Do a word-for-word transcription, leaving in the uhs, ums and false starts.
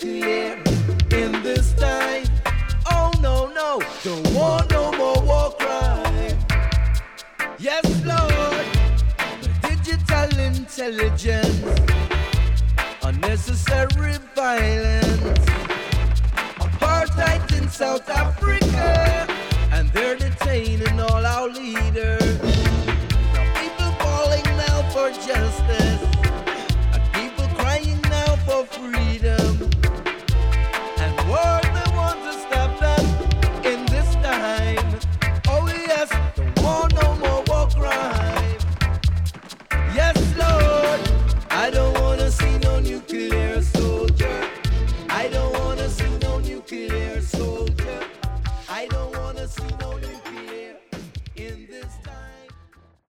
clear in this time. Oh no, no, don't want no more war crime. Yes, Lord, digital intelligence, unnecessary violence, apartheid in South Africa, and they're detaining all our leaders. Now people calling now for justice.